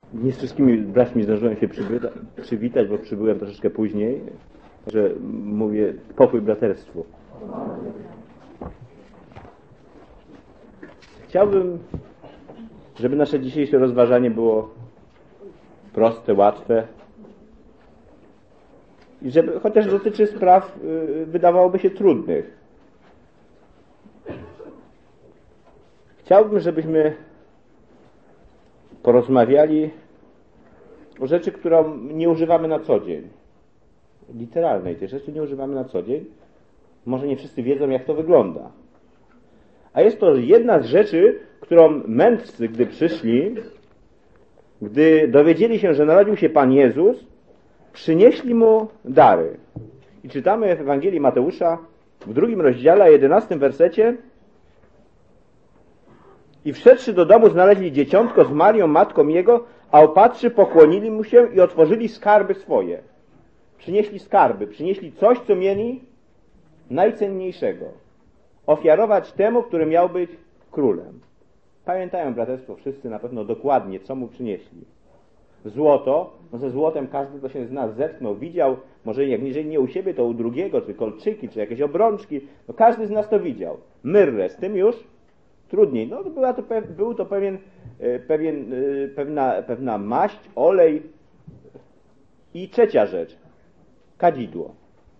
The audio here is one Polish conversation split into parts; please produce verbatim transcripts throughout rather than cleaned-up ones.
Nie z wszystkimi braćmi zdążyłem się przybyta, przywitać, bo przybyłem troszeczkę później, że mówię pokój braterstwu. Chciałbym, żeby nasze dzisiejsze rozważanie było proste, łatwe i żeby chociaż dotyczy spraw, wydawałoby się, trudnych. Chciałbym, żebyśmy porozmawiali o rzeczy, którą nie używamy na co dzień. Literalnej tej rzeczy nie używamy na co dzień. Może nie wszyscy wiedzą, jak to wygląda. A jest to jedna z rzeczy, którą mędrcy, gdy przyszli, gdy dowiedzieli się, że narodził się Pan Jezus, przynieśli Mu dary. I czytamy w Ewangelii Mateusza w drugim rozdziale, jedenastym wersecie: i wszedłszy do domu, znaleźli dzieciątko z Marią, matką Jego, a opatrzy, pokłonili Mu się i otworzyli skarby swoje. Przynieśli skarby, przynieśli coś, co mieli najcenniejszego. Ofiarować temu, który miał być królem. Pamiętają, braterstwo, wszyscy na pewno dokładnie, co Mu przynieśli. Złoto, no ze złotem każdy, kto się z nas zetknął, widział, może jak jeżeli nie u siebie, to u drugiego, czy kolczyki, czy jakieś obrączki, no każdy z nas to widział. Myrrę, z tym już trudniej. No była to, był to pewien, pewien, pewna, pewna maść, olej. I trzecia rzecz, kadzidło.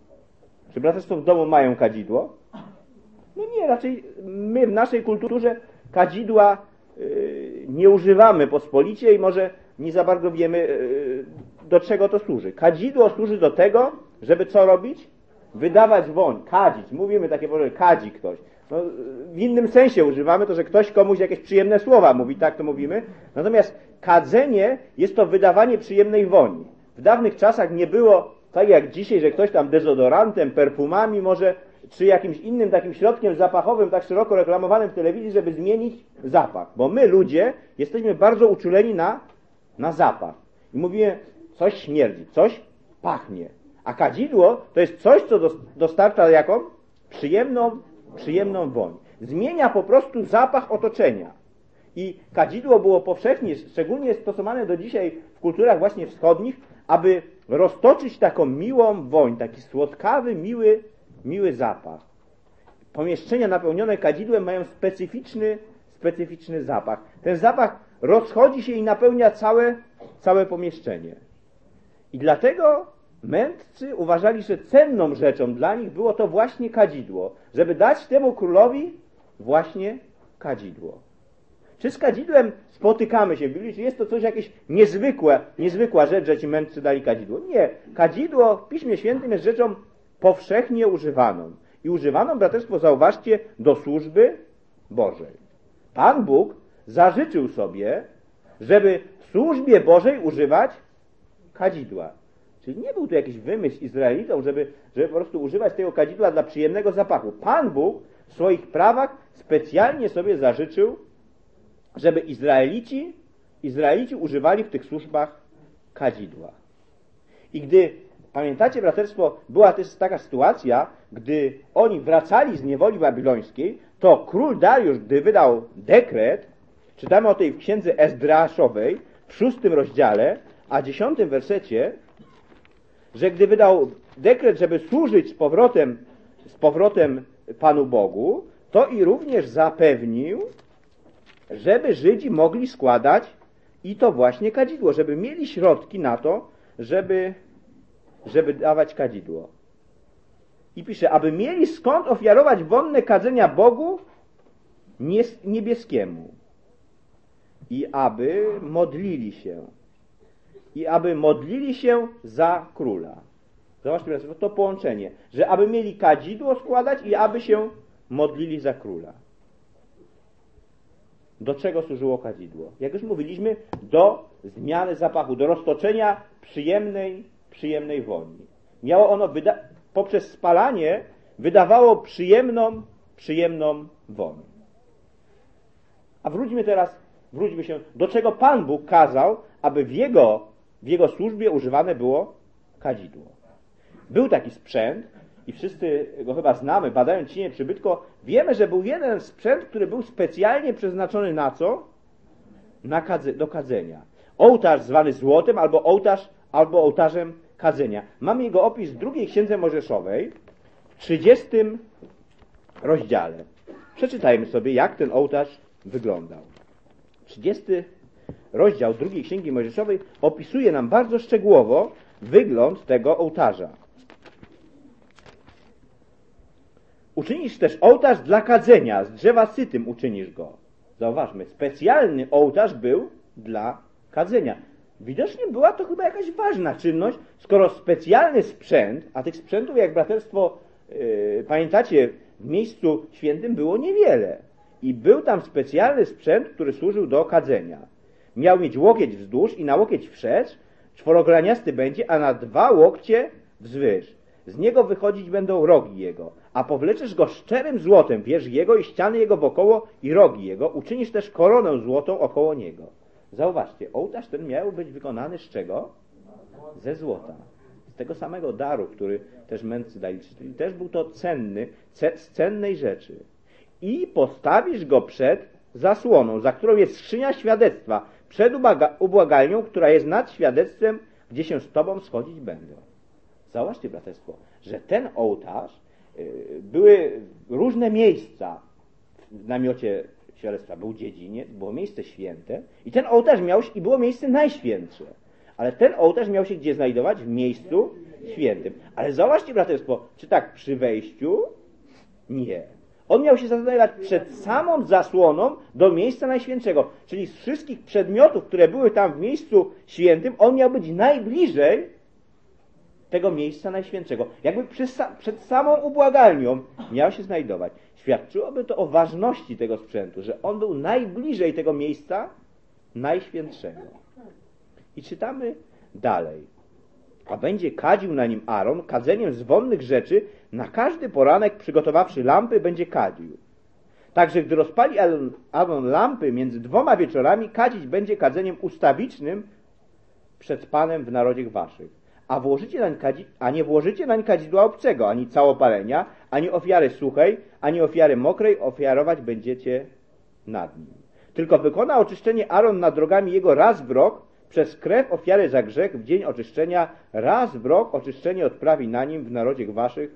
Czy braterstwo w domu mają kadzidło? No nie, raczej my w naszej kulturze kadzidła yy, nie używamy pospolicie i może nie za bardzo wiemy, yy, do czego to służy. Kadzidło służy do tego, żeby co robić? Wydawać woń, kadzić. Mówimy takie, że kadzi ktoś. No, w innym sensie używamy to, że ktoś komuś jakieś przyjemne słowa mówi, tak to mówimy. Natomiast kadzenie jest to wydawanie przyjemnej woni. W dawnych czasach nie było tak jak dzisiaj, że ktoś tam dezodorantem, perfumami może, czy jakimś innym takim środkiem zapachowym, tak szeroko reklamowanym w telewizji, żeby zmienić zapach. Bo my, ludzie, jesteśmy bardzo uczuleni na, na zapach. I mówimy, coś śmierdzi, coś pachnie. A kadzidło to jest coś, co dostarcza jaką? Przyjemną, przyjemną woń. Zmienia po prostu zapach otoczenia. I kadzidło było powszechnie, szczególnie stosowane do dzisiaj w kulturach właśnie wschodnich, aby roztoczyć taką miłą woń, taki słodkawy, miły, miły zapach. Pomieszczenia napełnione kadzidłem mają specyficzny, specyficzny zapach. Ten zapach rozchodzi się i napełnia całe, całe pomieszczenie. I dlatego mędrcy uważali, że cenną rzeczą dla nich było to właśnie kadzidło, żeby dać temu królowi właśnie kadzidło. Czy z kadzidłem spotykamy się w Biblii, czy jest to coś jakieś niezwykłe, niezwykła rzecz, że ci mędrcy dali kadzidło? Nie. Kadzidło w Piśmie Świętym jest rzeczą powszechnie używaną. I używaną, braterstwo, zauważcie, do służby Bożej. Pan Bóg zażyczył sobie, żeby w służbie Bożej używać kadzidła. Czyli nie był to jakiś wymysł Izraelitów, żeby, żeby po prostu używać tego kadzidła dla przyjemnego zapachu. Pan Bóg w swoich prawach specjalnie sobie zażyczył, żeby Izraelici, Izraelici używali w tych służbach kadzidła. I gdy, pamiętacie, braterstwo, była też taka sytuacja, gdy oni wracali z niewoli babilońskiej, to król Dariusz, gdy wydał dekret, czytamy o tej w księdze Ezdraszowej, w szóstym rozdziale, a dziesiątym wersecie, że gdy wydał dekret, żeby służyć z powrotem, z powrotem Panu Bogu, to i również zapewnił, żeby Żydzi mogli składać i to właśnie kadzidło, żeby mieli środki na to, żeby, żeby dawać kadzidło. I pisze, aby mieli skąd ofiarować wonne kadzenia Bogu niebieskiemu. I aby modlili się. I aby modlili się za króla. Zobaczcie, to połączenie, że aby mieli kadzidło składać i aby się modlili za króla. Do czego służyło kadzidło? Jak już mówiliśmy, do zmiany zapachu, do roztoczenia przyjemnej, przyjemnej woni. Miało ono, wyda- poprzez spalanie, wydawało przyjemną, przyjemną woń. A wróćmy teraz, wróćmy się, do czego Pan Bóg kazał, aby w Jego, w Jego służbie używane było kadzidło. Był taki sprzęt, i wszyscy go chyba znamy, badając cienie przybytko, wiemy, że był jeden sprzęt, który był specjalnie przeznaczony na co? Na kadze, do kadzenia. ołtarz zwany złotem, albo ołtarz, albo ołtarzem kadzenia. Mamy jego opis w drugiej księdze Mojżeszowej, w trzydziestym rozdziale. Przeczytajmy sobie, jak ten ołtarz wyglądał. trzydziesty rozdział drugiej księgi Mojżeszowej opisuje nam bardzo szczegółowo wygląd tego ołtarza. Uczynisz też ołtarz dla kadzenia, z drzewa sytym uczynisz go. Zauważmy, specjalny ołtarz był dla kadzenia. Widocznie była to chyba jakaś ważna czynność, skoro specjalny sprzęt, a tych sprzętów, jak braterstwo yy, pamiętacie, w miejscu świętym było niewiele. I był tam specjalny sprzęt, który służył do kadzenia. Miał mieć łokieć wzdłuż i na łokieć wszerz, czworograniasty będzie, a na dwa łokcie wzwyż. Z niego wychodzić będą rogi jego, a powleczesz go szczerym złotem, wierzch jego i ściany jego wokoło i rogi jego, uczynisz też koronę złotą około niego. Zauważcie, ołtarz ten miał być wykonany z czego? Ze złota. Z tego samego daru, który też mędrcy dali. Czyli też był to cenny, ce, z cennej rzeczy. I postawisz go przed zasłoną, za którą jest skrzynia świadectwa, przed ubaga, ubłagalnią, która jest nad świadectwem, gdzie się z tobą schodzić będę. Zauważcie, braterstwo, że ten ołtarz, yy, były różne miejsca w namiocie świadectwa. Był dziedziniec, było miejsce święte i ten ołtarz miał się, i było miejsce najświętsze. Ale ten ołtarz miał się gdzie znajdować? W miejscu świętym. Ale zauważcie, braterstwo, czy tak przy wejściu? Nie. On miał się znajdować przed samą zasłoną do miejsca najświętszego. Czyli z wszystkich przedmiotów, które były tam w miejscu świętym, on miał być najbliżej tego miejsca najświętszego. Jakby przy, przed samą ubłagalnią miał się znajdować. Świadczyłoby to o ważności tego sprzętu, że on był najbliżej tego miejsca najświętszego. I czytamy dalej. A będzie kadził na nim Aaron kadzeniem z wonnych rzeczy, na każdy poranek przygotowawszy lampy, będzie kadził. Także gdy rozpali Aaron, Aaron lampy między dwoma wieczorami, kadzić będzie kadzeniem ustawicznym przed Panem w narodzie waszych. A, włożycie nań kadzi, a nie włożycie nań kadzidła obcego, ani całopalenia, ani ofiary suchej, ani ofiary mokrej, ofiarować będziecie nad nim. Tylko wykona oczyszczenie Aaron nad drogami jego raz w rok, przez krew ofiary za grzech w dzień oczyszczenia, raz w rok oczyszczenie odprawi na nim w narodzie waszych,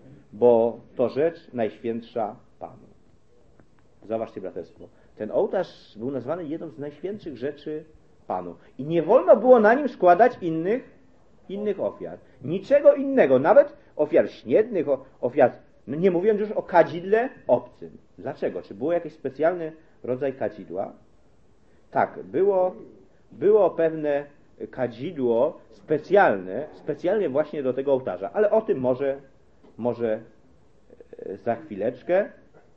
bo to rzecz najświętsza Panu. Zobaczcie, braterstwo. Ten ołtarz był nazwany jedną z najświętszych rzeczy Panu. I nie wolno było na nim składać innych innych ofiar. Niczego innego, nawet ofiar śniednych, ofiar, no nie mówiąc już o kadzidle obcym. Dlaczego? Czy było jakiś specjalny rodzaj kadzidła? Tak, było, było pewne kadzidło specjalne, specjalnie właśnie do tego ołtarza, ale o tym może, może za chwileczkę.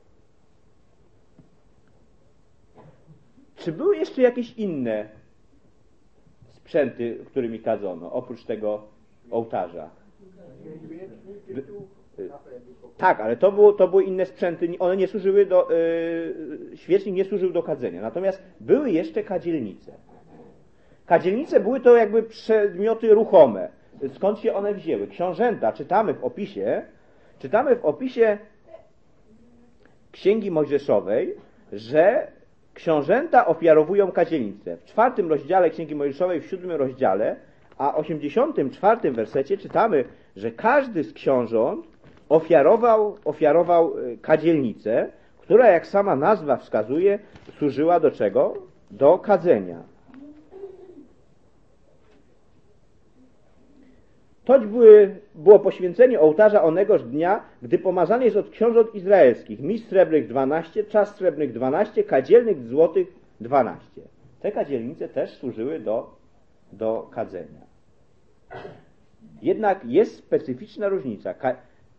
Czy były jeszcze jakieś inne sprzęty, którymi kadzono, oprócz tego ołtarza? By, tak, ale to, było, to były inne sprzęty, one nie służyły do, yy, świecznik nie służył do kadzenia. Natomiast były jeszcze kadzielnice. Kadzielnice były to jakby przedmioty ruchome. Skąd się one wzięły? Książęta, czytamy w opisie, czytamy w opisie Księgi Mojżeszowej, że książęta ofiarowują kadzielnicę. W czwartym rozdziale Księgi Mojżeszowej, w siódmym rozdziale, a osiemdziesiątym czwartym wersecie czytamy, że każdy z książąt ofiarował, ofiarował kadzielnicę, która, jak sama nazwa wskazuje, służyła do czego? Do kadzenia. Toć były, było poświęcenie ołtarza onegoż dnia, gdy pomazany jest od książąt izraelskich. Miś srebrnych dwanaście, czas srebrnych dwanaście, kadzielnych złotych dwanaście. Te kadzielnice też służyły do, do kadzenia. Jednak jest specyficzna różnica. Ka-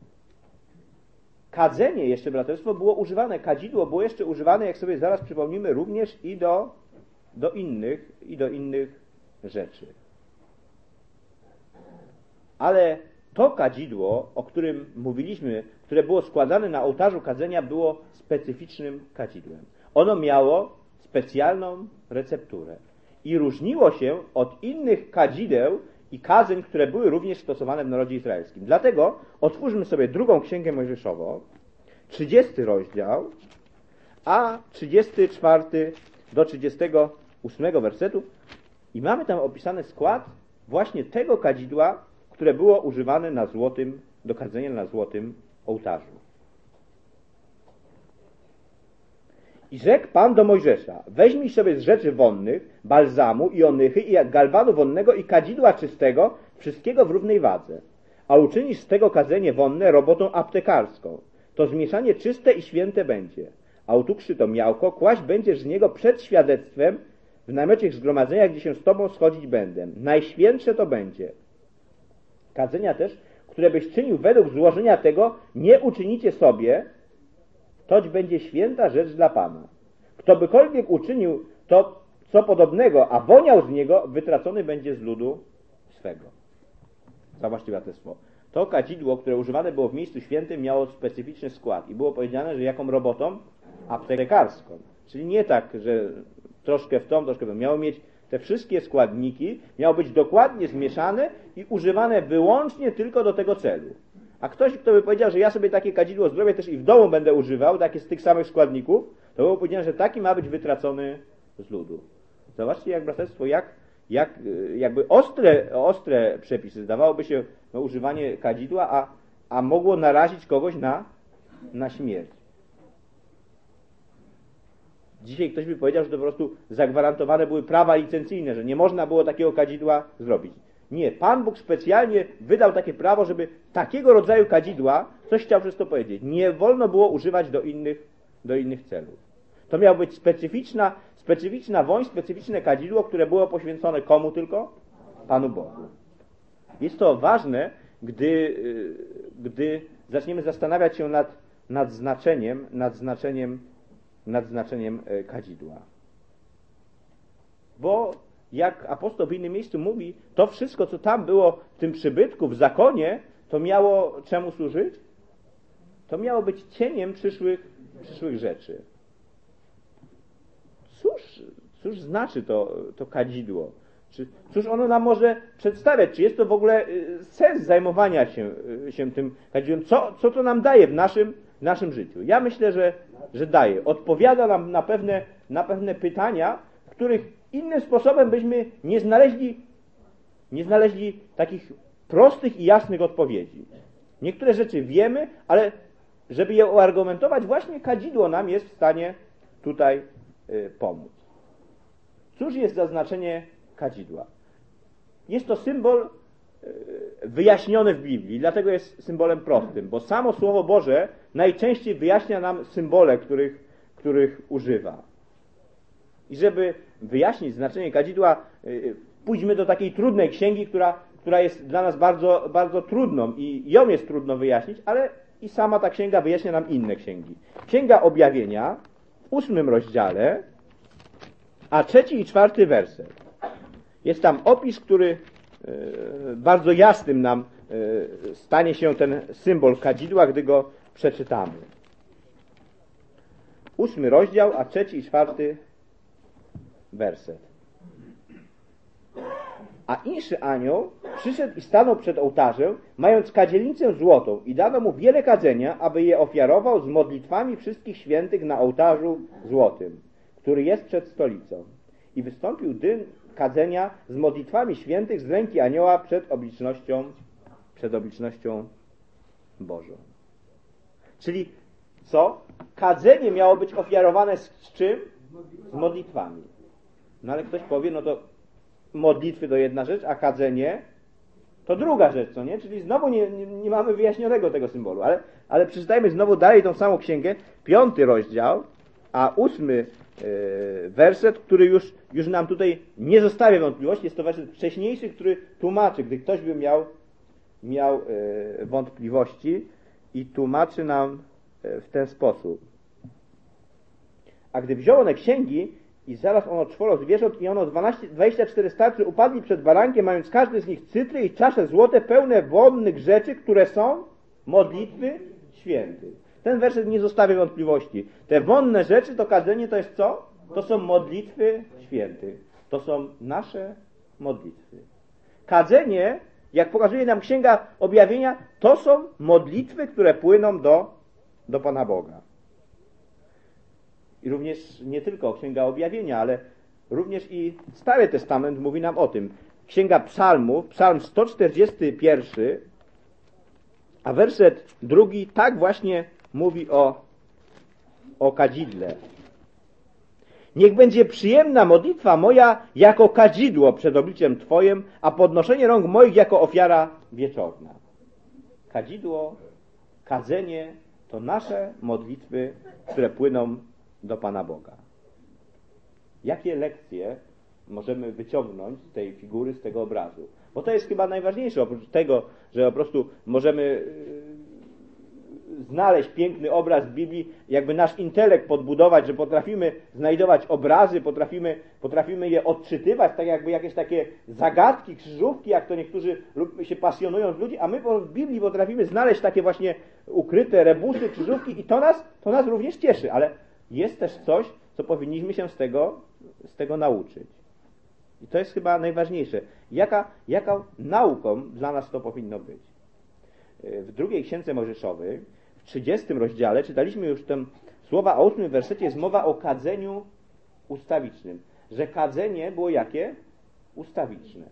kadzenie jeszcze, braterstwo, było używane, kadzidło było jeszcze używane, jak sobie zaraz przypomnimy, również i do, do innych, i do innych rzeczy. Ale to kadzidło, o którym mówiliśmy, które było składane na ołtarzu kadzenia, było specyficznym kadzidłem. Ono miało specjalną recepturę i różniło się od innych kadzideł i kadzeń, które były również stosowane w narodzie izraelskim. Dlatego otwórzmy sobie drugą Księgę Mojżeszową, trzydziesty rozdział, a trzydziesty czwarty do trzydziestego ósmego wersetu I mamy tam opisany skład właśnie tego kadzidła, które było używane na złotym, do kadzenia na złotym ołtarzu. I rzekł Pan do Mojżesza: weźmij sobie z rzeczy wonnych, balzamu i onychy i galbanu wonnego i kadzidła czystego, wszystkiego w równej wadze. A uczynisz z tego kadzenie wonne robotą aptekarską. To zmieszanie czyste i święte będzie. A utukszy to miałko, kłaść będziesz z niego przed świadectwem w namiocie zgromadzenia, gdzie się z tobą schodzić będę. Najświętsze to będzie. Kadzenia też, które byś czynił według złożenia tego, nie uczynicie sobie, toć będzie święta rzecz dla Pana. Kto bykolwiek uczynił to, co podobnego, a woniał z niego, wytracony będzie z ludu swego. Zauważcie braterstwo. To kadzidło, które używane było w miejscu świętym, miało specyficzny skład i było powiedziane, że jaką robotą? Aptekarską. Czyli nie tak, że troszkę w tą, troszkę w tą. Miało mieć te wszystkie składniki, miało być dokładnie zmieszane i używane wyłącznie tylko do tego celu. A ktoś, kto by powiedział, że ja sobie takie kadzidło zrobię też i w domu będę używał, takie z tych samych składników, to było powiedziane, że taki ma być wytracony z ludu. Zobaczcie, jak braterstwo, jak, jak jakby ostre, ostre przepisy. Zdawałoby się no, używanie kadzidła, a, a mogło narazić kogoś na, na śmierć. Dzisiaj ktoś by powiedział, że to po prostu zagwarantowane były prawa licencyjne, że nie można było takiego kadzidła zrobić. Nie, Pan Bóg specjalnie wydał takie prawo, żeby takiego rodzaju kadzidła, coś chciał przez to powiedzieć, nie wolno było używać do innych, do innych celów. To miała być specyficzna, specyficzna woń, specyficzne kadzidło, które było poświęcone komu tylko? Panu Bogu. Jest to ważne, gdy, gdy zaczniemy zastanawiać się nad, nad znaczeniem, nad znaczeniem, nad znaczeniem kadzidła. Bo jak apostoł w innym miejscu mówi, to wszystko, co tam było w tym przybytku, w zakonie, to miało czemu służyć? To miało być cieniem przyszłych, przyszłych rzeczy. Cóż, cóż znaczy to, to kadzidło? Czy, cóż ono nam może przedstawiać? Czy jest to w ogóle sens zajmowania się, się tym kadzidłem? Co, co to nam daje w naszym, w naszym życiu? Ja myślę, że, że daje. Odpowiada nam na pewne, na pewne pytania, w których innym sposobem byśmy nie znaleźli, nie znaleźli takich prostych i jasnych odpowiedzi. Niektóre rzeczy wiemy, ale żeby je uargumentować, właśnie kadzidło nam jest w stanie tutaj y, pomóc. Cóż jest za znaczenie kadzidła? Jest to symbol y, wyjaśniony w Biblii, dlatego jest symbolem prostym, bo samo Słowo Boże najczęściej wyjaśnia nam symbole, których, których używa. I żeby wyjaśnić znaczenie kadzidła, pójdźmy do takiej trudnej księgi, która, która jest dla nas bardzo, bardzo trudną i ją jest trudno wyjaśnić, ale i sama ta księga wyjaśnia nam inne księgi. Księga Objawienia w ósmym rozdziale, a trzeci i czwarty werset. Jest tam opis, który bardzo jasnym nam stanie się ten symbol kadzidła, gdy go przeczytamy. Ósmy rozdział, a trzeci i czwarty werset. A inszy anioł przyszedł i stanął przed ołtarzem, mając kadzielicę złotą i dano mu wiele kadzenia, aby je ofiarował z modlitwami wszystkich świętych na ołtarzu złotym, który jest przed stolicą. I wystąpił dym kadzenia z modlitwami świętych z ręki anioła przed oblicznością, przed oblicznością Bożą. Czyli co? Kadzenie miało być ofiarowane z, z czym? Z modlitwami. No ale ktoś powie, no to modlitwy to jedna rzecz, a kadzenie to druga rzecz, co nie? Czyli znowu nie, nie, nie mamy wyjaśnionego tego symbolu. Ale, ale przeczytajmy znowu dalej tą samą księgę, piąty rozdział, a ósmy yy, werset, który już, już nam tutaj nie zostawia wątpliwości. Jest to werset wcześniejszy, który tłumaczy, gdy ktoś by miał, miał yy, wątpliwości i tłumaczy nam yy, w ten sposób. A gdy wziął one księgi i zaraz ono czworo zwierząt i ono dwanaście, dwadzieścia cztery starcy upadli przed barankiem, mając każdy z nich cytry i czasze złote pełne wonnych rzeczy, które są modlitwy świętych. Ten werset nie zostawia wątpliwości. Te wonne rzeczy, to kadzenie to jest co? To są modlitwy świętych. To są nasze modlitwy. Kadzenie, jak pokazuje nam Księga Objawienia, to są modlitwy, które płyną do, do Pana Boga. I również nie tylko Księga Objawienia, ale również i Stary Testament mówi nam o tym. Księga Psalmów, Psalm sto czterdziesty pierwszy, a werset drugi tak właśnie mówi o, o kadzidle. Niech będzie przyjemna modlitwa moja jako kadzidło przed obliczem Twoim, a podnoszenie rąk moich jako ofiara wieczorna. Kadzidło, kadzenie to nasze modlitwy, które płyną do Pana Boga. Jakie lekcje możemy wyciągnąć z tej figury, z tego obrazu? Bo to jest chyba najważniejsze, oprócz tego, że po prostu możemy znaleźć piękny obraz w Biblii, jakby nasz intelekt podbudować, że potrafimy znajdować obrazy, potrafimy, potrafimy je odczytywać, tak jakby jakieś takie zagadki, krzyżówki, jak to niektórzy się pasjonują z ludzi, a my w Biblii potrafimy znaleźć takie właśnie ukryte rebusy, krzyżówki i to nas, to nas również cieszy, ale jest też coś, co powinniśmy się z tego, z tego nauczyć. I to jest chyba najważniejsze. Jaka, jaką nauką dla nas to powinno być? W drugiej Księdze Mojżeszowej, w trzydziestym rozdziale, czytaliśmy już tam słowa, a ósmym wersecie jest mowa o kadzeniu ustawicznym. Że kadzenie było jakie? Ustawiczne.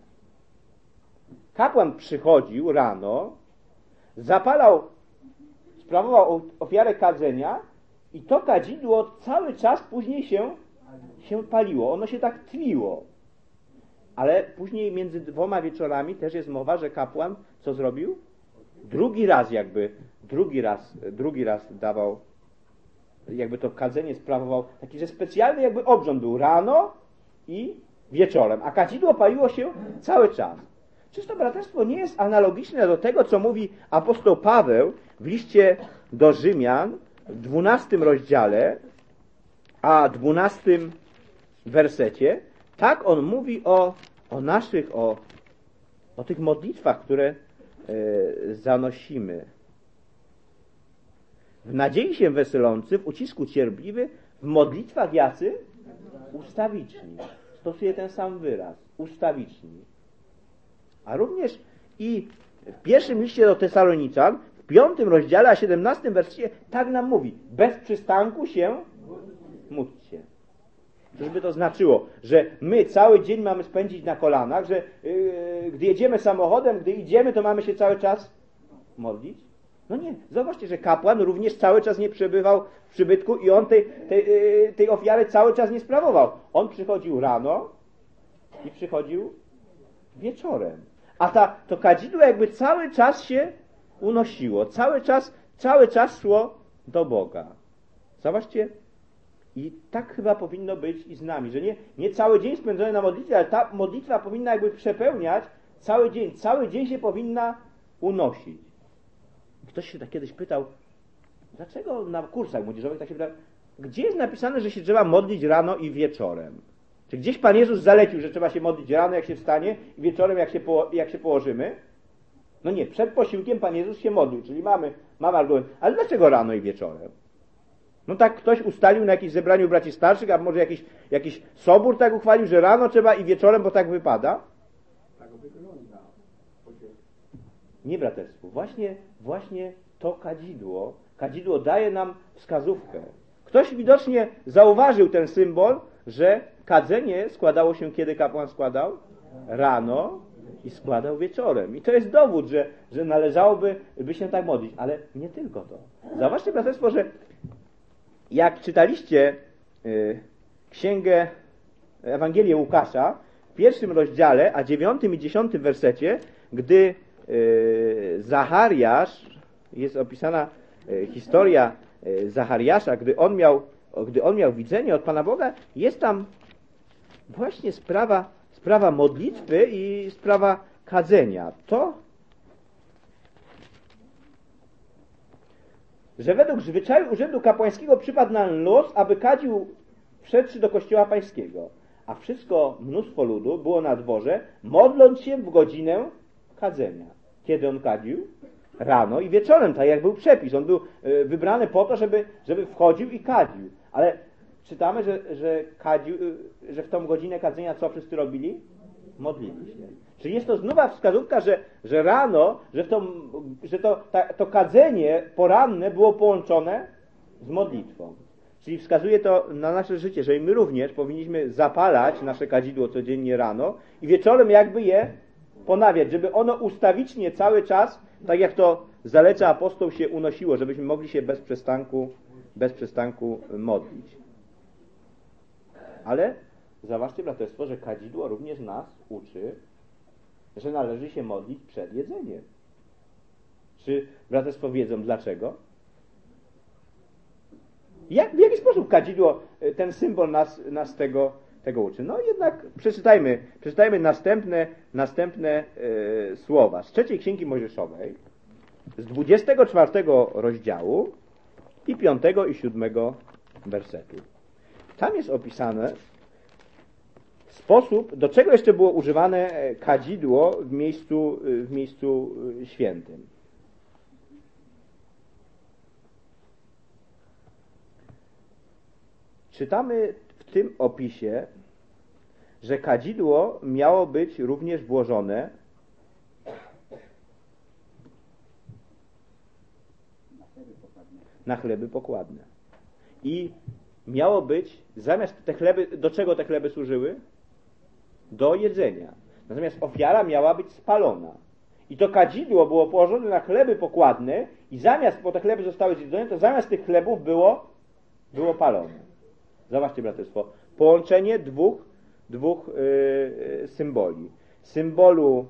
Kapłan przychodził rano, zapalał, sprawował ofiarę kadzenia i to kadzidło cały czas później się, się paliło. Ono się tak tliło. Ale później między dwoma wieczorami też jest mowa, że kapłan co zrobił? Drugi raz jakby, drugi raz, drugi raz dawał, jakby to kadzenie sprawował, taki, że specjalny jakby obrząd był rano i wieczorem, a kadzidło paliło się cały czas. Czyż to braterstwo nie jest analogiczne do tego, co mówi apostoł Paweł w liście do Rzymian w dwunastym rozdziale, a dwunastym wersecie? Tak on mówi o, o naszych, o, o tych modlitwach, które e, zanosimy. W nadziei się weselący, w ucisku cierpliwy, w modlitwach jacy? Ustawiczni. Stosuje ten sam wyraz. Ustawiczni. A również i w pierwszym liście do Tesaloniczan, w piątym rozdziale, a siedemnastym wersecie, tak nam mówi. Bez przystanku się módlcie. Czyżby to znaczyło, że my cały dzień mamy spędzić na kolanach, że yy, gdy jedziemy samochodem, gdy idziemy, to mamy się cały czas modlić? No nie. Zobaczcie, że kapłan również cały czas nie przebywał w przybytku i on tej, tej, yy, tej ofiary cały czas nie sprawował. On przychodził rano i przychodził wieczorem. A ta, to kadzidło jakby cały czas się unosiło. Cały czas, cały czas szło do Boga. Zobaczcie, i tak chyba powinno być i z nami, że nie, nie cały dzień spędzony na modlitwie, ale ta modlitwa powinna jakby przepełniać cały dzień. Cały dzień się powinna unosić. Ktoś się tak kiedyś pytał, dlaczego na kursach młodzieżowych tak się pytał, gdzie jest napisane, że się trzeba modlić rano i wieczorem? Czy gdzieś Pan Jezus zalecił, że trzeba się modlić rano, jak się wstanie, i wieczorem, jak się, po, jak się położymy? No nie, przed posiłkiem Pan Jezus się modlił, czyli mamy, mamy argument. Ale dlaczego rano i wieczorem? No tak ktoś ustalił na jakimś zebraniu braci starszych, a może jakiś, jakiś sobór tak uchwalił, że rano trzeba i wieczorem, bo tak wypada? Tak wygląda. Nie, braterstwo. Właśnie, właśnie to kadzidło, kadzidło daje nam wskazówkę. Ktoś widocznie zauważył ten symbol, że kadzenie składało się, kiedy kapłan składał? Rano i składał wieczorem. I to jest dowód, że, że należałoby by się tak modlić. Ale nie tylko to. Zauważcie, braterstwo, że jak czytaliście y, księgę Ewangelię Łukasza w pierwszym rozdziale, a dziewiątym i dziesiątym wersecie, gdy y, Zachariasz, jest opisana y, historia y, Zachariasza, gdy on miał, gdy on miał widzenie od Pana Boga, jest tam właśnie sprawa, sprawa modlitwy i sprawa kadzenia. To, że według zwyczaju urzędu kapłańskiego przypadł na los, aby kadził wszedłszy do kościoła pańskiego. A wszystko mnóstwo ludu było na dworze, modląc się w godzinę kadzenia. Kiedy on kadził? Rano i wieczorem, tak jak był przepis. On był wybrany po to, żeby, żeby wchodził i kadził. Ale czytamy, że, że, kadził, że w tą godzinę kadzenia co wszyscy robili? Modlili się. Czyli jest to znowu wskazówka, że, że rano, że, to, że to, ta, to kadzenie poranne było połączone z modlitwą. Czyli wskazuje to na nasze życie, że my również powinniśmy zapalać nasze kadzidło codziennie rano i wieczorem jakby je ponawiać, żeby ono ustawicznie cały czas, tak jak to zaleca apostoł, się unosiło, żebyśmy mogli się bez przestanku, bez przestanku modlić. Ale zauważcie, braterstwo, że kadzidło również nas uczy, że należy się modlić przed jedzeniem. Czy braterstwo wiedzą dlaczego? Jak, w jaki sposób kadzidło, ten symbol nas, nas tego, tego uczy? No jednak przeczytajmy, przeczytajmy następne, następne e, słowa z trzeciej Księgi Mojżeszowej, z dwudziestego czwartego rozdziału i piątego i siódmego wersetu. Tam jest opisane sposób, do czego jeszcze było używane kadzidło w miejscu, w miejscu świętym. Czytamy w tym opisie, że kadzidło miało być również włożone na chleby pokładne. I miało być, zamiast te chleby, do czego te chleby służyły? Do jedzenia. Natomiast ofiara miała być spalona. I to kadzidło było położone na chleby pokładne i zamiast, bo te chleby zostały zjedzone, to zamiast tych chlebów było, było palone. Zobaczcie, braterstwo, połączenie dwóch, dwóch yy, symboli. Symbolu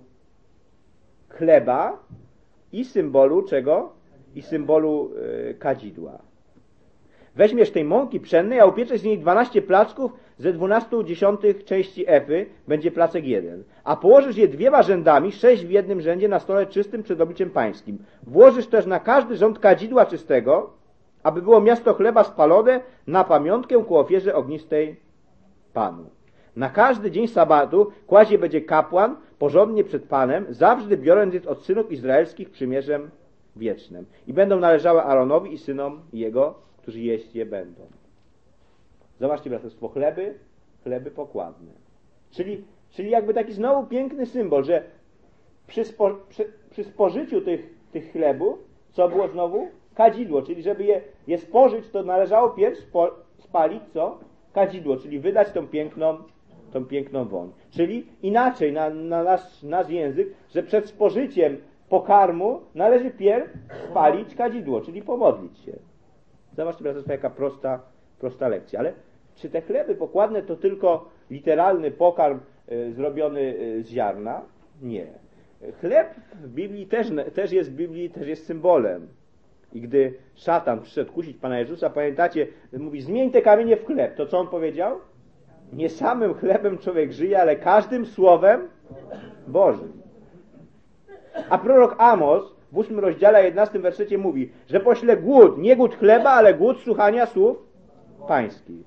chleba i symbolu czego? I symbolu yy, kadzidła. Weźmiesz tej mąki pszennej, a upieczesz z niej dwanaście placków ze dwunastu dziesiątych części efy, będzie placek jeden. A położysz je dwiema rzędami, sześć w jednym rzędzie na stole czystym przed obliczem pańskim. Włożysz też na każdy rząd kadzidła czystego, aby było miasto chleba spalone na pamiątkę ku ofierze ognistej Panu. Na każdy dzień sabatu kładzie będzie kapłan porządnie przed Panem, zawsze biorąc je od synów izraelskich przymierzem wiecznym. I będą należały Aaronowi i synom jego, którzy jeść je będą. Zobaczcie, braterstwo, chleby, chleby pokładne. Czyli, czyli jakby taki znowu piękny symbol, że przy, spo, przy, przy spożyciu tych, tych chlebów, co było znowu? Kadzidło, czyli żeby je, je spożyć, to należało pierw spo, spalić co? Kadzidło, czyli wydać tą piękną, tą piękną woń. Czyli inaczej na, na nasz, nasz język, że przed spożyciem pokarmu należy pierw spalić kadzidło, czyli pomodlić się. Zobaczcie, braterstwo, jaka prosta, prosta lekcja. Ale czy te chleby pokładne to tylko literalny pokarm y, zrobiony y, z ziarna? Nie. Chleb w Biblii też, też jest w Biblii, też jest symbolem. I gdy szatan przyszedł kusić Pana Jezusa, pamiętacie, mówi, zmień te kamienie w chleb. To co on powiedział? Nie samym chlebem człowiek żyje, ale każdym słowem Bożym. A prorok Amos w ósmym rozdziale, jedenastym wersecie mówi, że pośle głód, nie głód chleba, ale głód słuchania słów pańskich.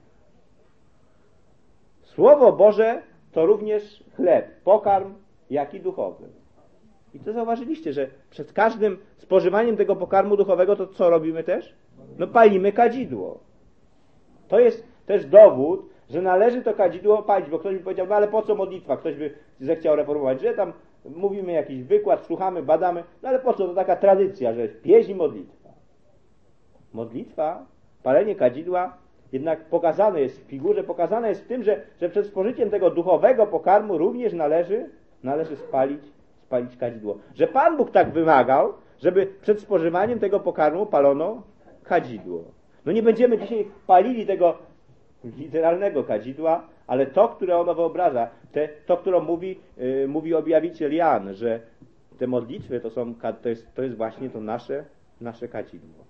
Słowo Boże to również chleb, pokarm, jak i duchowy. I to zauważyliście, że przed każdym spożywaniem tego pokarmu duchowego to co robimy też? No palimy kadzidło. To jest też dowód, że należy to kadzidło palić, bo ktoś by powiedział, no ale po co modlitwa? Ktoś by zechciał reformować, że tam mówimy jakiś wykład, słuchamy, badamy, no ale po co? To taka tradycja, że jest pieśń i modlitwa. Modlitwa, palenie kadzidła jednak pokazane jest w figurze, pokazane jest w tym, że, że przed spożyciem tego duchowego pokarmu również należy, należy spalić, spalić kadzidło. Że Pan Bóg tak wymagał, żeby przed spożywaniem tego pokarmu palono kadzidło. No nie będziemy dzisiaj palili tego literalnego kadzidła, ale to, które ono wyobraża, te, to, które mówi, yy, mówi objawiciel Jan, że te modlitwy to są, to jest, to jest właśnie to nasze, nasze kadzidło.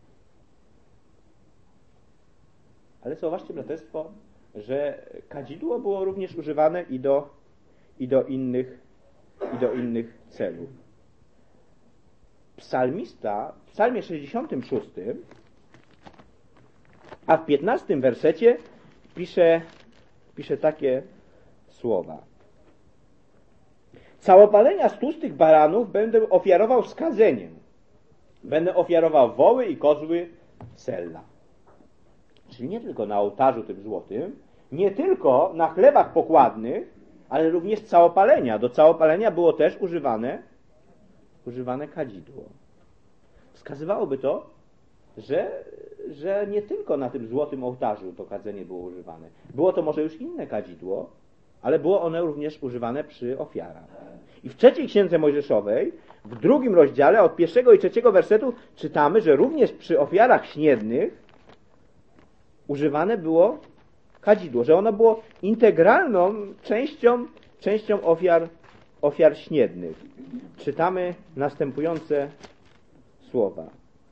Ale zauważcie, braterstwo, że kadzidło było również używane i do, i do innych, i do innych celów. Psalmista w psalmie sześćdziesiątym szóstym, a w piętnastym wersecie pisze, pisze takie słowa. Całopalenia z tłustych baranów będę ofiarował skadzeniem. Będę ofiarował woły i kozły sella. Czyli nie tylko na ołtarzu tym złotym, nie tylko na chlebach pokładnych, ale również całopalenia. Do całopalenia było też używane, używane kadzidło. Wskazywałoby to że, że nie tylko na tym złotym ołtarzu to kadzenie było używane. Było to może już inne kadzidło, ale było ono również używane przy ofiarach. I w trzeciej księdze Mojżeszowej, w drugim rozdziale, od pierwszego i trzeciego wersetu czytamy, że również przy ofiarach śniednych używane było kadzidło, że ono było integralną częścią, częścią ofiar, ofiar śniednych. Czytamy następujące słowa.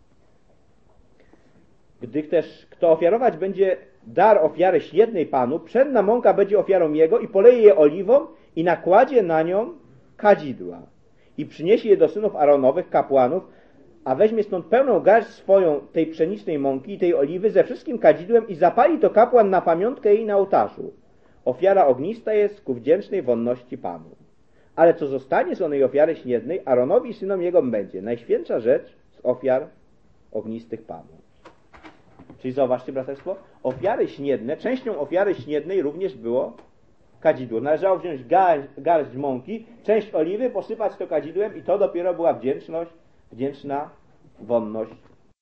Gdy też kto ofiarować będzie dar ofiary śniednej Panu, pszenna mąka będzie ofiarą jego i poleje je oliwą i nakładzie na nią kadzidła. I przyniesie je do synów Aaronowych, kapłanów, a weźmie stąd pełną garść swoją tej pszenicznej mąki i tej oliwy ze wszystkim kadzidłem i zapali to kapłan na pamiątkę jej na ołtarzu. Ofiara ognista jest ku wdzięcznej wonności Panu. Ale co zostanie z onej ofiary śniednej, Aaronowi i synom jego będzie najświętsza rzecz z ofiar ognistych Panu. Czyli zauważcie, braterstwo, ofiary śniedne, częścią ofiary śniednej również było kadzidło. Należało wziąć garść, garść mąki, część oliwy, posypać to kadzidłem i to dopiero była wdzięczność, wdzięczna wonność.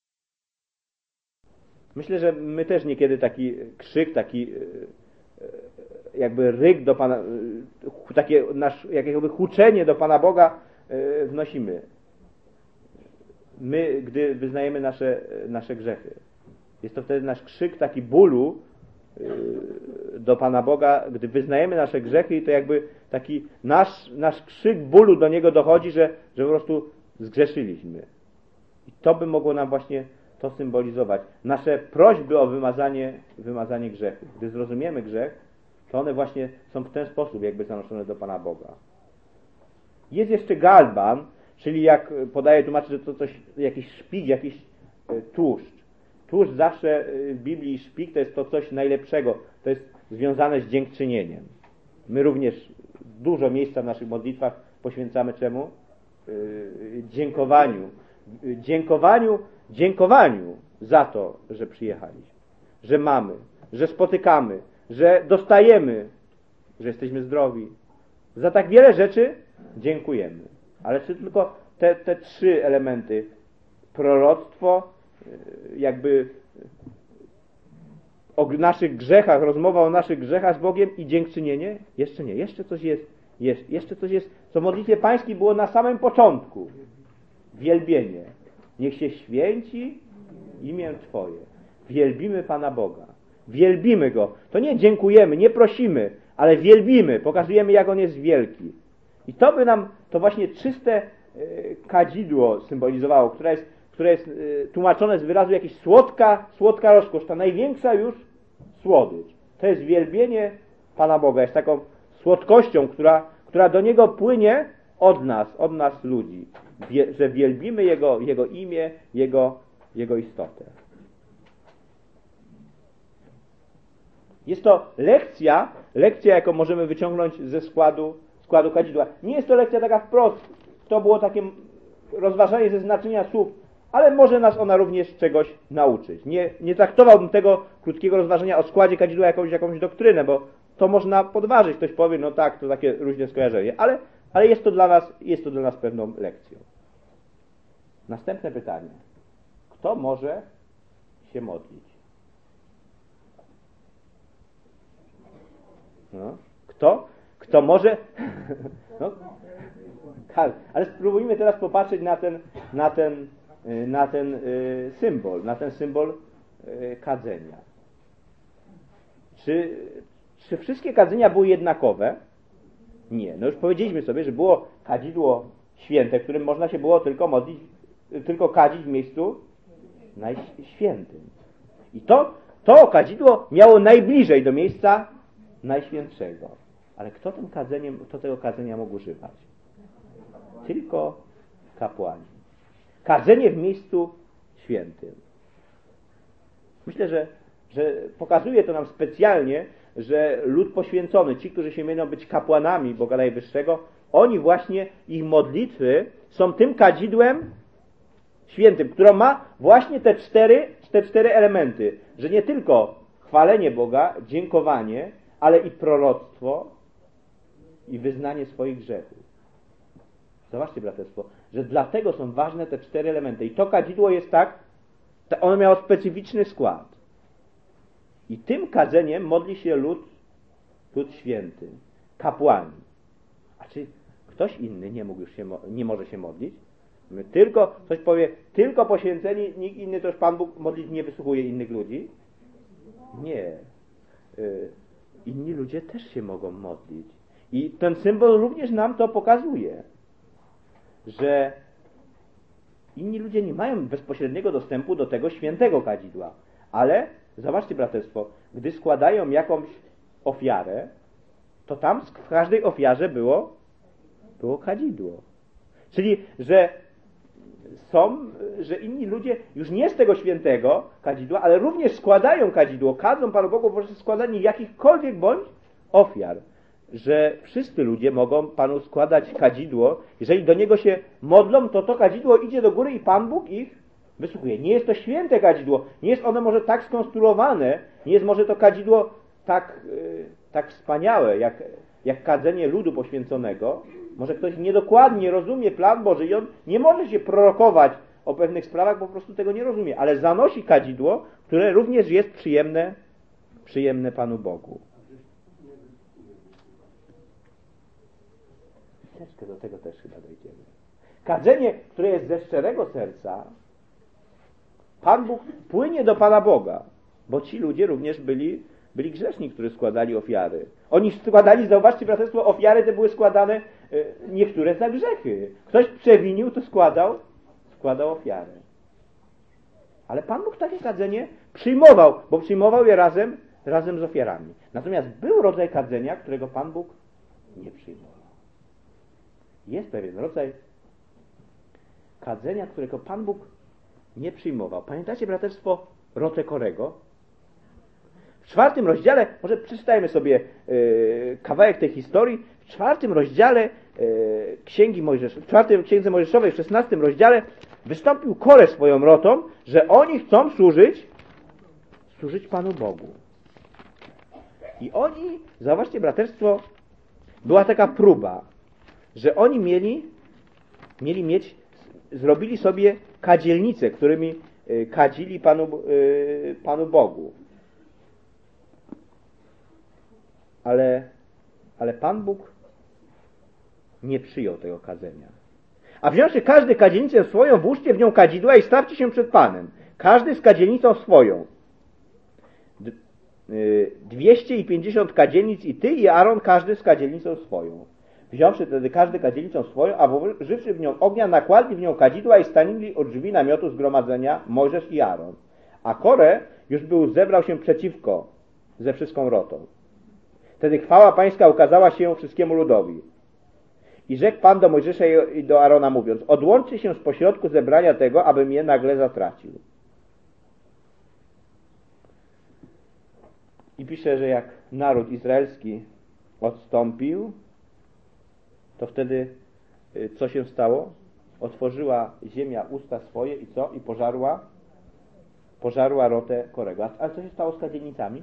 Myślę, że my też niekiedy taki krzyk, taki jakby ryk do Pana, takie nasz, jakby huczenie do Pana Boga wnosimy. My, gdy wyznajemy nasze, nasze grzechy. Jest to wtedy nasz krzyk taki bólu do Pana Boga, gdy wyznajemy nasze grzechy i to jakby taki nasz, nasz krzyk bólu do Niego dochodzi, że, że po prostu zgrzeszyliśmy. I to by mogło nam właśnie to symbolizować. Nasze prośby o wymazanie, wymazanie grzechu. Gdy zrozumiemy grzech, to one właśnie są w ten sposób jakby zanoszone do Pana Boga. Jest jeszcze galban, czyli jak podaje tłumaczy, że to coś, jakiś szpik, jakiś tłuszcz. Tłuszcz zawsze w Biblii, szpik to jest to coś najlepszego. To jest związane z dziękczynieniem. My również dużo miejsca w naszych modlitwach poświęcamy czemu? Yy, dziękowaniu. Dziękowaniu, dziękowaniu za to, że przyjechaliśmy. Że mamy, że spotykamy, że dostajemy, że jesteśmy zdrowi. Za tak wiele rzeczy dziękujemy. Ale czy tylko te, te trzy elementy, proroctwo, jakby o naszych grzechach, rozmowa o naszych grzechach z Bogiem i dziękczynienie? Jeszcze nie. Jeszcze coś jest, jest, jeszcze coś jest, co w modlitwie pańskiej było na samym początku. Wielbienie. Niech się święci imię Twoje. Wielbimy Pana Boga. Wielbimy Go. To nie dziękujemy, nie prosimy, ale wielbimy, pokazujemy, jak On jest wielki. I to by nam to właśnie czyste kadzidło symbolizowało, które jest, które jest tłumaczone z wyrazu jakiś słodka, słodka rozkosz, ta największa już słodycz. To jest wielbienie Pana Boga, jest taką słodkością, która, która do Niego płynie od nas, od nas ludzi, Wie, że wielbimy Jego, Jego imię, Jego, Jego istotę. Jest to lekcja, lekcja, jaką możemy wyciągnąć ze składu, składu kadzidła. Nie jest to lekcja taka wprost, to było takie rozważanie ze znaczenia słów, ale może nas ona również czegoś nauczyć. Nie, nie traktowałbym tego krótkiego rozważenia o składzie kadzidła jakąś, jakąś doktrynę, bo to można podważyć. Ktoś powie, no tak, to takie różne skojarzenie, ale, ale jest to dla nas, jest to dla nas pewną lekcją. Następne pytanie. Kto może się modlić? No. Kto? Kto może? No. Ale spróbujmy teraz popatrzeć na ten, na ten, na ten y, symbol, na ten symbol y, kadzenia. Czy, czy wszystkie kadzenia były jednakowe? Nie. No już powiedzieliśmy sobie, że było kadzidło święte, którym można się było tylko modlić, tylko kadzić w miejscu najświętym. I to, to kadzidło miało najbliżej do miejsca najświętszego. Ale kto tym kadzeniem, kto tego kadzenia mógł używać? Tylko kapłani. Kadzenie w miejscu świętym. Myślę, że, że pokazuje to nam specjalnie, że lud poświęcony, ci, którzy się mienią być kapłanami Boga Najwyższego, oni właśnie, ich modlitwy są tym kadzidłem świętym, które ma właśnie te cztery, te cztery elementy, że nie tylko chwalenie Boga, dziękowanie, ale i proroctwo i wyznanie swoich grzechów. Zobaczcie, braterstwo, że dlatego są ważne te cztery elementy. I to kadzidło jest tak To ono miało specyficzny skład. I tym kadzeniem modli się lud, lud święty, kapłani. A czy ktoś inny nie mógł już się, nie może się modlić? My tylko, ktoś powie, tylko poświęceni, nikt inny, to już Pan Bóg modlić nie wysłuchuje innych ludzi? Nie. Inni ludzie też się mogą modlić. I ten symbol również nam to pokazuje, że inni ludzie nie mają bezpośredniego dostępu do tego świętego kadzidła. Ale, zobaczcie braterstwo, gdy składają jakąś ofiarę, to tam w każdej ofiarze było, było kadzidło. Czyli, że są, że inni ludzie już nie z tego świętego kadzidła, ale również składają kadzidło, kadzą Panu Bogu poprzez składanie jakichkolwiek bądź ofiar. Że wszyscy ludzie mogą Panu składać kadzidło. Jeżeli do Niego się modlą, to to kadzidło idzie do góry i Pan Bóg ich wysłuchuje. Nie jest to święte kadzidło. Nie jest ono może tak skonstruowane, nie jest może to kadzidło tak, yy, tak wspaniałe, jak, jak kadzenie ludu poświęconego. Może ktoś niedokładnie rozumie plan Boży i on nie może się prorokować o pewnych sprawach, bo po prostu tego nie rozumie. Ale zanosi kadzidło, które również jest przyjemne, przyjemne Panu Bogu. Troszeczkę do tego też chyba dojdziemy. Kadzenie, które jest ze szczerego serca, Pan Bóg płynie do Pana Boga, bo ci ludzie również byli, byli grzeszni, którzy składali ofiary. Oni składali, zauważcie braterstwo, ofiary te były składane niektóre za grzechy. Ktoś przewinił, to składał, składał ofiarę. Ale Pan Bóg takie kadzenie przyjmował, bo przyjmował je razem, razem z ofiarami. Natomiast był rodzaj kadzenia, którego Pan Bóg nie przyjmował. Jest pewien rodzaj kadzenia, którego Pan Bóg nie przyjmował. Pamiętacie braterstwo Rotekorego? W czwartym rozdziale, może przeczytajmy sobie yy, kawałek tej historii, w czwartym rozdziale yy, Księgi Mojżeszowej, w czwartym Księdze Mojżeszowej, w szesnastym rozdziale wystąpił Korę swoją rotą, że oni chcą służyć, służyć Panu Bogu. I oni, zauważcie braterstwo, była taka próba, że oni mieli, mieli mieć, zrobili sobie kadzielnice, którymi kadzili Panu, Panu Bogu. Ale, ale Pan Bóg nie przyjął tego kadzenia. A wziąwszy każdy kadzielnicę swoją, włóżcie w nią kadzidła i stawcie się przed Panem. Każdy z kadzielnicą swoją. Dwieście pięćdziesiąt kadzielnic i ty i Aaron, każdy z kadzielnicą swoją. Wziąwszy wtedy każdy kadzielnicą swoją, a włożywszy w nią ognia, nakładli w nią kadzidła i stanęli od drzwi namiotu zgromadzenia Mojżesz i Aaron. A Korę już był, zebrał się przeciwko ze wszystką rotą. Wtedy chwała Pańska ukazała się wszystkiemu ludowi. I rzekł Pan do Mojżesza i do Arona mówiąc, odłączcie się z pośrodku zebrania tego, abym je nagle zatracił. I pisze, że jak naród izraelski odstąpił, to wtedy co się stało? Otworzyła ziemia usta swoje i co? I pożarła pożarła rotę Korego. A co się stało z kadzielnicami?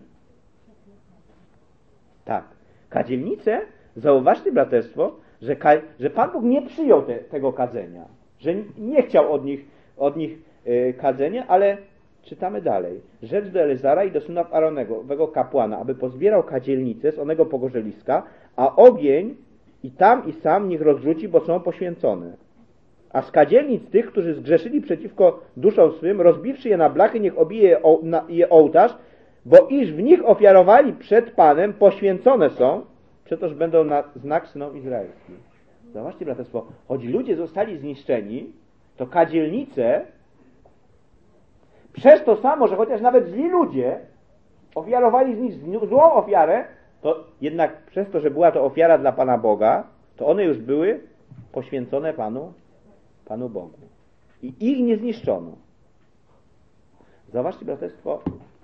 Tak. Kadzielnice, zauważcie braterstwo, że, ka- że Pan Bóg nie przyjął te, tego kadzenia. Że nie chciał od nich, od nich yy, kadzenia, ale czytamy dalej. Rzecz do Elezara i do syna Aaronego, owego kapłana, aby pozbierał kadzielnicę z onego pogorzeliska, a ogień i tam i sam niech rozrzuci, bo są poświęcone. A z kadzielnic tych, którzy zgrzeszyli przeciwko duszom swym, rozbiwszy je na blachy, niech obije je ołtarz, bo iż w nich ofiarowali przed Panem, poświęcone są, przetoż będą na znak synom izraelskim. Zobaczcie, braterstwo, choć ludzie zostali zniszczeni, to kadzielnice, przez to samo, że chociaż nawet źli ludzie ofiarowali z nich złą ofiarę, to jednak przez to, że była to ofiara dla Pana Boga, to one już były poświęcone Panu, Panu Bogu. I ich nie zniszczono. Zobaczcie, braterstwo,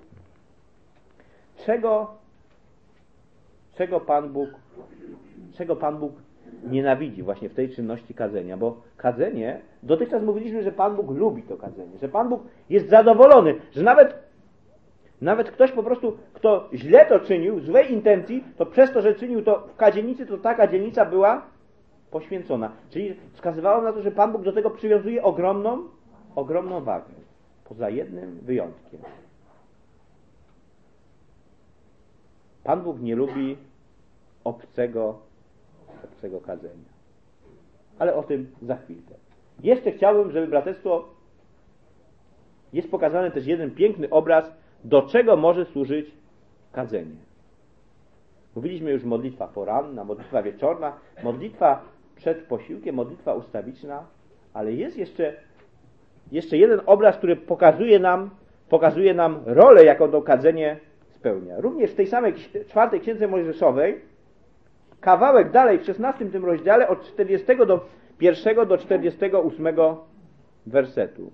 czego, czego Pan Bóg, czego Pan Bóg nienawidzi właśnie w tej czynności kadzenia, bo kadzenie, dotychczas mówiliśmy, że Pan Bóg lubi to kadzenie, że Pan Bóg jest zadowolony, że nawet Nawet ktoś po prostu, kto źle to czynił, złej intencji, to przez to, że czynił to w kadzielnicy, to ta kadzielnica była poświęcona. Czyli wskazywało na to, że Pan Bóg do tego przywiązuje ogromną, ogromną wagę. Poza jednym wyjątkiem. Pan Bóg nie lubi obcego, obcego kadzenia. Ale o tym za chwilkę. Jeszcze chciałbym, żeby braterstwo, jest pokazany też jeden piękny obraz, do czego może służyć kadzenie. Mówiliśmy już modlitwa poranna, modlitwa wieczorna, modlitwa przed posiłkiem, modlitwa ustawiczna, ale jest jeszcze, jeszcze jeden obraz, który pokazuje nam, pokazuje nam rolę, jaką to kadzenie spełnia. Również w tej samej czwartej księdze Mojżeszowej, kawałek dalej w szesnastym tym rozdziale od czterdziestego do pierwszego do czterdziestego ósmego wersetu.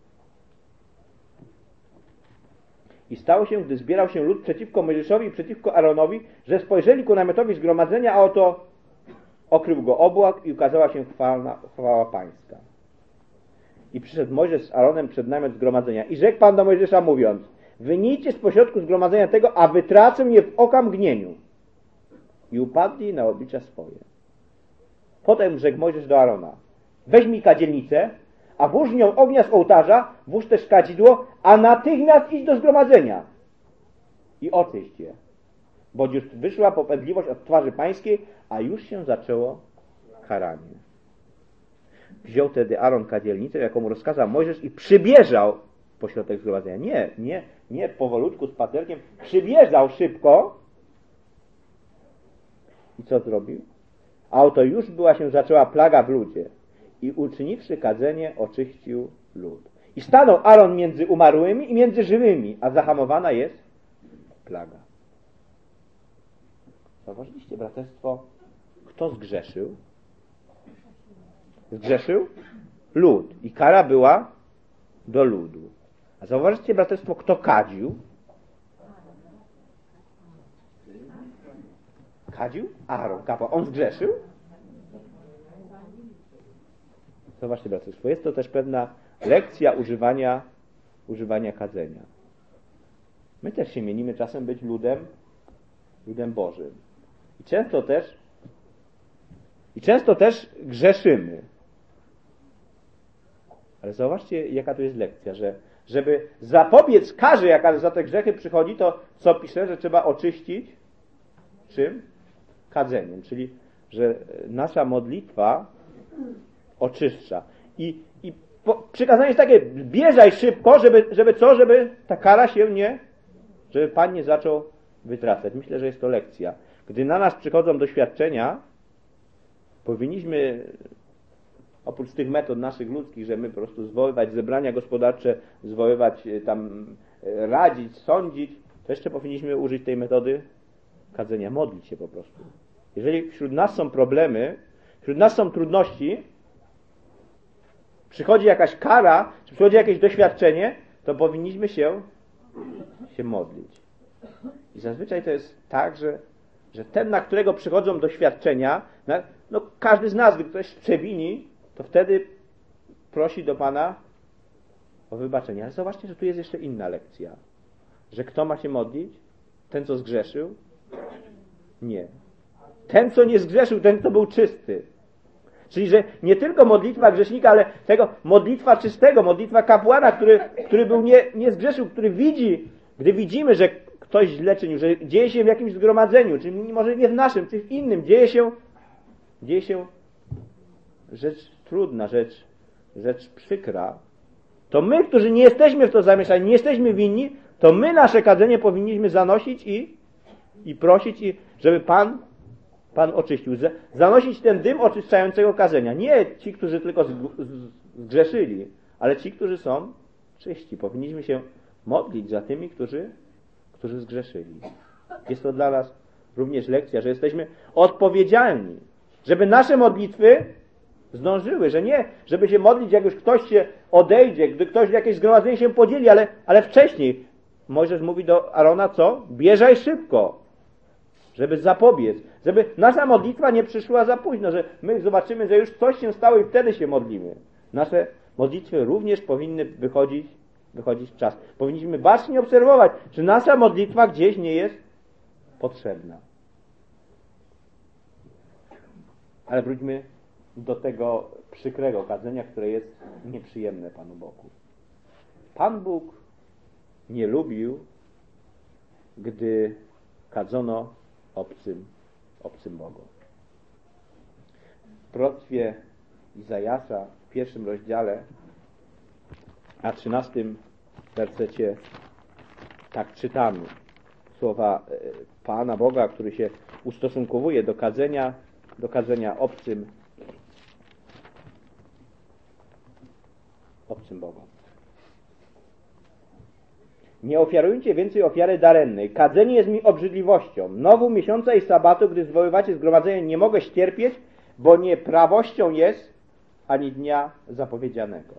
I stało się, gdy zbierał się lud przeciwko Mojżeszowi i przeciwko Aaronowi, że spojrzeli ku namiotowi zgromadzenia, a oto okrył go obłok i ukazała się chwała, chwała pańska. I przyszedł Mojżesz z Aaronem przed namiot zgromadzenia. I rzekł Pan do Mojżesza mówiąc: wynijcie z pośrodku zgromadzenia tego, a wytracę je w oka mgnieniu. I upadli na oblicza swoje. Potem rzekł Mojżesz do Aarona: weźmij kadzielnicę, a włóż nią ognia z ołtarza, włóż też kadzidło, a natychmiast idź do zgromadzenia i oczyść je, bo już wyszła popędliwość od twarzy pańskiej, a już się zaczęło karanie. Wziął tedy Aaron kadzielnicę, jaką mu rozkazał Mojżesz, i przybieżał pośrodek zgromadzenia. Nie, nie, nie powolutku z paterkiem, przybieżał szybko. I co zrobił? A oto już była się zaczęła plaga w ludzie. I uczyniwszy kadzenie, oczyścił lud. I stanął Aaron między umarłymi i między żywymi, a zahamowana jest plaga. Zauważyliście, braterstwo, kto zgrzeszył? Zgrzeszył lud. I kara była do ludu. A zauważycie, braterstwo, kto kadził? Kadził? Aaron, kapłan. On zgrzeszył? Zobaczcie, braterstwo, jest to też pewna lekcja używania, używania kadzenia. My też się mienimy czasem być ludem, ludem Bożym. I często też i często też grzeszymy. Ale zobaczcie, jaka tu jest lekcja, że żeby zapobiec karze, jaka za te grzechy przychodzi, to co pisze, że trzeba oczyścić czym? Kadzeniem. Czyli, że nasza modlitwa oczyszcza. I, i po, przykazanie jest takie: bieżaj szybko, żeby, żeby co? Żeby ta kara się nie, żeby Pan nie zaczął wytracać. Myślę, że jest to lekcja. Gdy na nas przychodzą doświadczenia, powinniśmy oprócz tych metod naszych ludzkich, że my po prostu zwoływać zebrania gospodarcze, zwoływać tam, radzić, sądzić, to jeszcze powinniśmy użyć tej metody kadzenia, modlić się po prostu. Jeżeli wśród nas są problemy, wśród nas są trudności, przychodzi jakaś kara, czy przychodzi jakieś doświadczenie, to powinniśmy się, się modlić. I zazwyczaj to jest tak, że, że ten, na którego przychodzą doświadczenia, na, no każdy z nas, gdy ktoś przewini, to wtedy prosi do Pana o wybaczenie. Ale zobaczcie, że tu jest jeszcze inna lekcja. Że kto ma się modlić? Ten, co zgrzeszył? Nie. Ten, co nie zgrzeszył, ten, kto był czysty. Czyli, że nie tylko modlitwa grzesznika, ale tego modlitwa czystego, modlitwa kapłana, który, który był nie, nie zgrzeszył, który widzi, gdy widzimy, że ktoś źle czynił, że dzieje się w jakimś zgromadzeniu, czy może nie w naszym, czy w innym, dzieje się, dzieje się rzecz trudna, rzecz, rzecz przykra, to my, którzy nie jesteśmy w to zamieszani, nie jesteśmy winni, to my nasze kadzenie powinniśmy zanosić i, i prosić, i żeby Pan, Pan oczyścił. Zanosić ten dym oczyszczającego kadzenia. Nie ci, którzy tylko zgrzeszyli, ale ci, którzy są czyści. Powinniśmy się modlić za tymi, którzy, którzy zgrzeszyli. Jest to dla nas również lekcja, że jesteśmy odpowiedzialni, żeby nasze modlitwy zdążyły, że nie, żeby się modlić, jak już ktoś się odejdzie, gdy ktoś w jakieś zgromadzenie się podzieli, ale, ale wcześniej. Mojżesz mówi do Arona, co? Bieżaj szybko, żeby zapobiec, żeby nasza modlitwa nie przyszła za późno, że my zobaczymy, że już coś się stało i wtedy się modlimy. Nasze modlitwy również powinny wychodzić, wychodzić w czas. Powinniśmy bacznie obserwować, czy nasza modlitwa gdzieś nie jest potrzebna. Ale wróćmy do tego przykrego kadzenia, które jest nieprzyjemne Panu Bogu. Pan Bóg nie lubił, gdy kadzono obcym, obcym Bogom. W proroctwie Izajasza w pierwszym rozdziale, a trzynastym wersecie tak czytamy słowa Pana Boga, który się ustosunkowuje do kadzenia, do kadzenia obcym, obcym Bogom. Nie ofiarujcie więcej ofiary darennej. Kadzenie jest mi obrzydliwością. Nowu miesiąca i sabatu, gdy zwoływacie zgromadzenie, nie mogę ścierpieć, bo nie prawością jest ani dnia zapowiedzianego.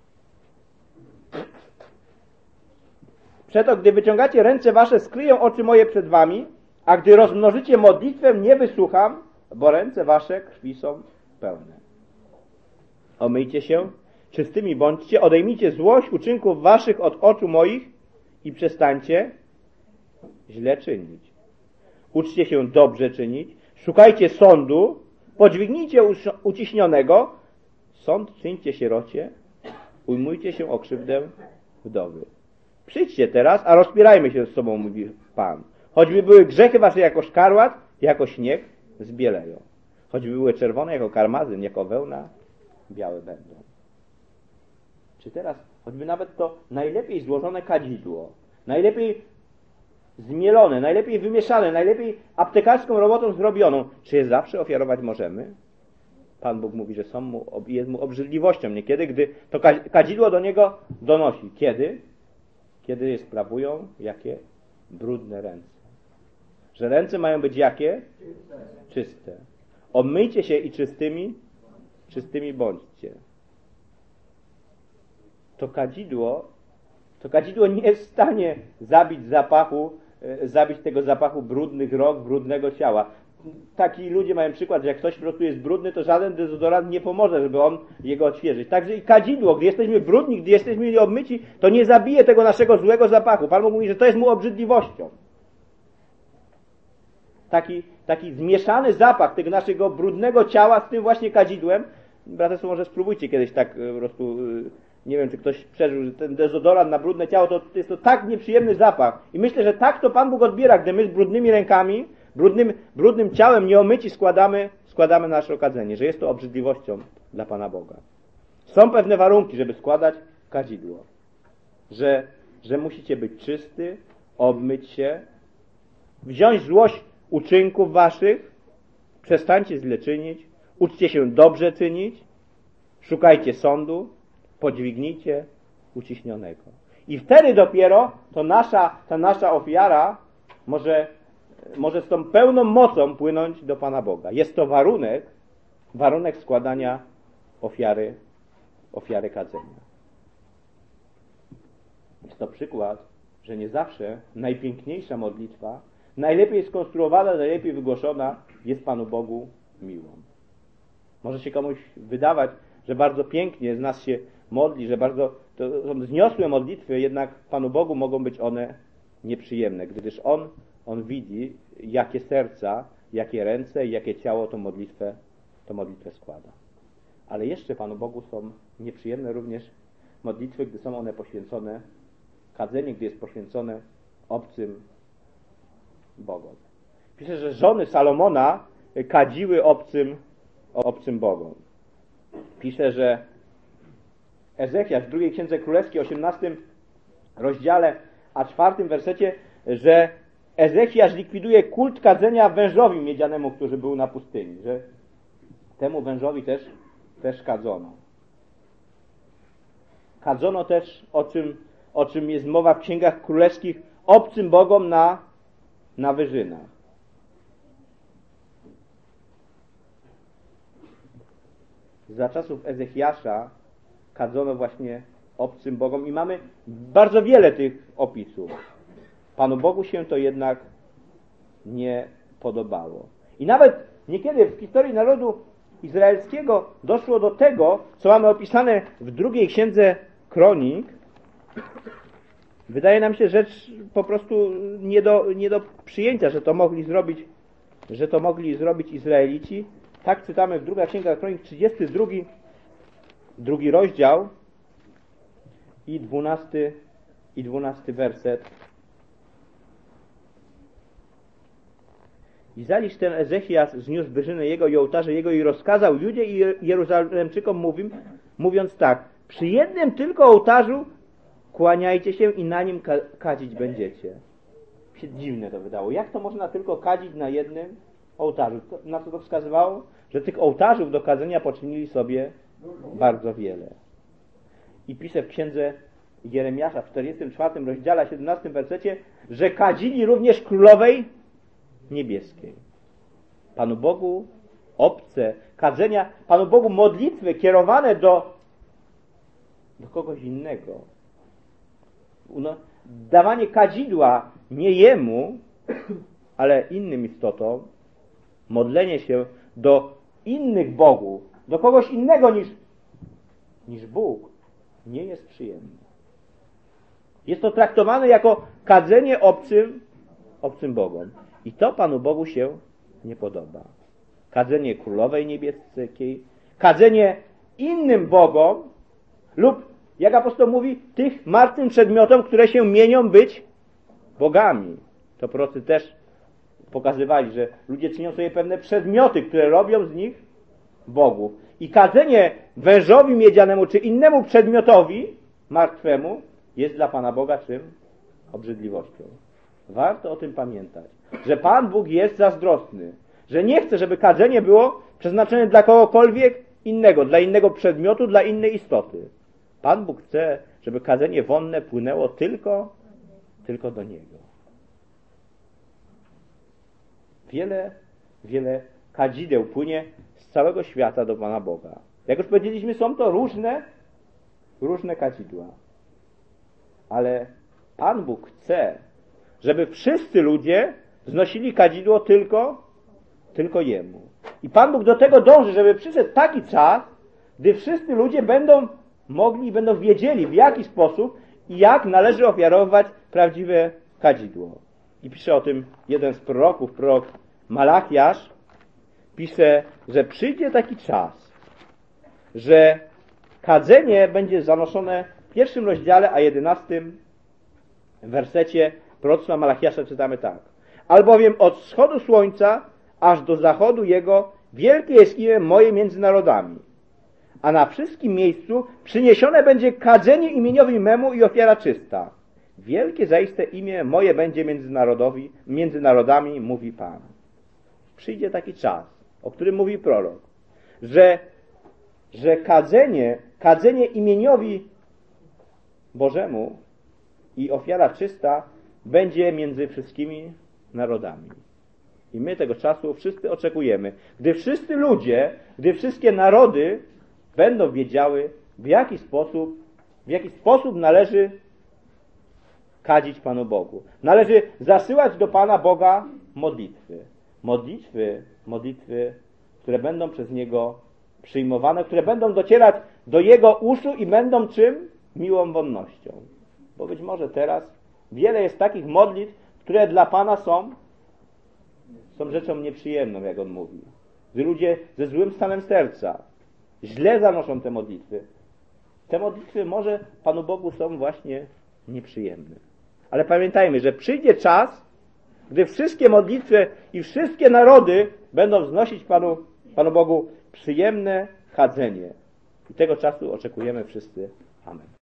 Przeto, gdy wyciągacie ręce wasze, skryją oczy moje przed wami, a gdy rozmnożycie modlitwę, nie wysłucham, bo ręce wasze krwi są pełne. Omyjcie się, czystymi bądźcie, odejmijcie złość uczynków waszych od oczu moich i przestańcie źle czynić. Uczcie się dobrze czynić, szukajcie sądu, podźwignijcie uciśnionego, sąd czyńcie sierocie, ujmujcie się o krzywdę wdowy. Przyjdźcie teraz, a rozpierajmy się z sobą, mówi Pan. Choćby były grzechy wasze jako szkarłat, jako śnieg zbieleją. Choćby były czerwone jako karmazyn, jako wełna, białe będą. Czy teraz, choćby nawet to najlepiej złożone kadzidło, najlepiej zmielone, najlepiej wymieszane, najlepiej aptekarską robotą zrobioną, czy je zawsze ofiarować możemy? Pan Bóg mówi, że są mu, jest mu obrzydliwością niekiedy, gdy to kadzidło do niego donosi. Kiedy? Kiedy je sprawują jakie? Brudne ręce. Że ręce mają być jakie? Czyste. Czyste. Obmyjcie się i czystymi, czystymi bądźcie. To kadzidło, to kadzidło nie jest w stanie zabić zapachu, zabić tego zapachu brudnych rąk, brudnego ciała. Taki ludzie mają przykład, że jak ktoś po prostu jest brudny, to żaden dezodorant nie pomoże, żeby on jego odświeżyć. Także i kadzidło, gdy jesteśmy brudni, gdy jesteśmy obmyci, to nie zabije tego naszego złego zapachu. Pan Bóg mówi, że to jest mu obrzydliwością. Taki, taki zmieszany zapach tego naszego brudnego ciała z tym właśnie kadzidłem. Braterstwo, może spróbujcie kiedyś tak po prostu, nie wiem, czy ktoś przeżył, że ten dezodorant na brudne ciało, to jest to tak nieprzyjemny zapach. I myślę, że tak to Pan Bóg odbiera, gdy my z brudnymi rękami, brudnym, brudnym ciałem nieomyci składamy, składamy nasze okadzenie, że jest to obrzydliwością dla Pana Boga. Są pewne warunki, żeby składać kadzidło. Że, że musicie być czysty, obmyć się, wziąć złość uczynków waszych, przestańcie źle czynić, uczcie się dobrze czynić, szukajcie sądu, podźwignijcie uciśnionego. I wtedy dopiero to nasza, ta nasza ofiara może, może z tą pełną mocą płynąć do Pana Boga. Jest to warunek, warunek składania ofiary, ofiary kadzenia. Jest to przykład, że nie zawsze najpiękniejsza modlitwa, najlepiej skonstruowana, najlepiej wygłoszona jest Panu Bogu miłą. Może się komuś wydawać, że bardzo pięknie z nas się modli, że bardzo to są wzniosłe modlitwy, jednak Panu Bogu mogą być one nieprzyjemne, gdyż On, On widzi, jakie serca, jakie ręce i jakie ciało tą modlitwę, tą modlitwę składa. Ale jeszcze Panu Bogu są nieprzyjemne również modlitwy, gdy są one poświęcone, kadzenie, gdy jest poświęcone obcym Bogom. Pisze, że żony Salomona kadziły obcym, obcym Bogom. Pisze, że Ezechiasz w drugiej Księdze Królewskiej, osiemnastym rozdziale, a czwartym wersecie, że Ezechiasz likwiduje kult kadzenia wężowi miedzianemu, który był na pustyni, że temu wężowi też, też kadzono. Kadzono też, o czym, o czym jest mowa w Księgach Królewskich, obcym Bogom na, na wyżynach. Za czasów Ezechiasza kadzono właśnie obcym Bogom i mamy bardzo wiele tych opisów. Panu Bogu się to jednak nie podobało. I nawet niekiedy w historii narodu izraelskiego doszło do tego, co mamy opisane w drugiej Księdze Kronik. Wydaje nam się rzecz po prostu nie do, nie do przyjęcia, że to mogli zrobić, że to mogli zrobić Izraelici. Tak czytamy w drugiej Księga Kronik, trzydziesty drugi, drugi rozdział, i dwunasty, i dwunasty werset. I zaliż ten Ezechias zniósł wyżynę jego i ołtarze jego i rozkazał Judzie i Jeruzalemczykom mówi, mówiąc tak: przy jednym tylko ołtarzu kłaniajcie się i na nim kadzić będziecie. Się dziwne to wydało. Jak to można tylko kadzić na jednym ołtarzu? Na co to wskazywało? Że tych ołtarzów do kadzenia poczynili sobie bardzo wiele. I pisze w księdze Jeremiasza w czterdziestym czwartym rozdziale, siedemnastym wersecie, że kadzili również królowej niebieskiej. Panu Bogu obce kadzenia, Panu Bogu modlitwy kierowane do, do kogoś innego. No, dawanie kadzidła nie jemu, ale innym istotom, modlenie się do innych bogów, do kogoś innego niż, niż Bóg, nie jest przyjemne. Jest to traktowane jako kadzenie obcym, obcym bogom. I to Panu Bogu się nie podoba. Kadzenie królowej niebieskiej, kadzenie innym bogom lub, jak apostoł mówi, tych martwym przedmiotom, które się mienią być bogami. To prorocy też pokazywali, że ludzie czynią sobie pewne przedmioty, które robią z nich bogów. I kadzenie wężowi miedzianemu czy innemu przedmiotowi martwemu jest dla Pana Boga czym? Obrzydliwością. Warto o tym pamiętać, że Pan Bóg jest zazdrosny, że nie chce, żeby kadzenie było przeznaczone dla kogokolwiek innego, dla innego przedmiotu, dla innej istoty. Pan Bóg chce, żeby kadzenie wonne płynęło tylko, tylko do Niego. Wiele, wiele kadzideł płynie z całego świata do Pana Boga. Jak już powiedzieliśmy, są to różne, różne kadzidła. Ale Pan Bóg chce, żeby wszyscy ludzie znosili kadzidło tylko, tylko Jemu. I Pan Bóg do tego dąży, żeby przyszedł taki czas, gdy wszyscy ludzie będą mogli, będą wiedzieli, w jaki sposób i jak należy ofiarować prawdziwe kadzidło. I pisze o tym jeden z proroków, prorok Malachiasz, pisze, że przyjdzie taki czas, że kadzenie będzie zanoszone w pierwszym rozdziale, a jedenastym wersecie proroctwa Malachiasza czytamy tak. Albowiem od wschodu słońca aż do zachodu jego wielkie jest imię moje między narodami, a na wszystkim miejscu przyniesione będzie kadzenie imieniowi memu i ofiara czysta. Wielkie zaiste imię moje będzie między, narodowi, między narodami, mówi Pan. Przyjdzie taki czas, o którym mówi prorok, że, że kadzenie, kadzenie imieniowi Bożemu i ofiara czysta będzie między wszystkimi narodami. I my tego czasu wszyscy oczekujemy. Gdy wszyscy ludzie, gdy wszystkie narody będą wiedziały, w jaki sposób, w jaki sposób należy kadzić Panu Bogu. Należy zasyłać do Pana Boga modlitwy. Modlitwy, modlitwy, które będą przez Niego przyjmowane, które będą docierać do Jego uszu i będą czym? Miłą wonnością. Bo być może teraz wiele jest takich modlitw, które dla Pana są, są rzeczą nieprzyjemną, jak On mówi. Gdy ludzie ze złym stanem serca źle zanoszą te modlitwy, te modlitwy może Panu Bogu są właśnie nieprzyjemne. Ale pamiętajmy, że przyjdzie czas, gdy wszystkie modlitwy i wszystkie narody będą wznosić Panu, Panu Bogu przyjemne chadzenie. I tego czasu oczekujemy wszyscy. Amen.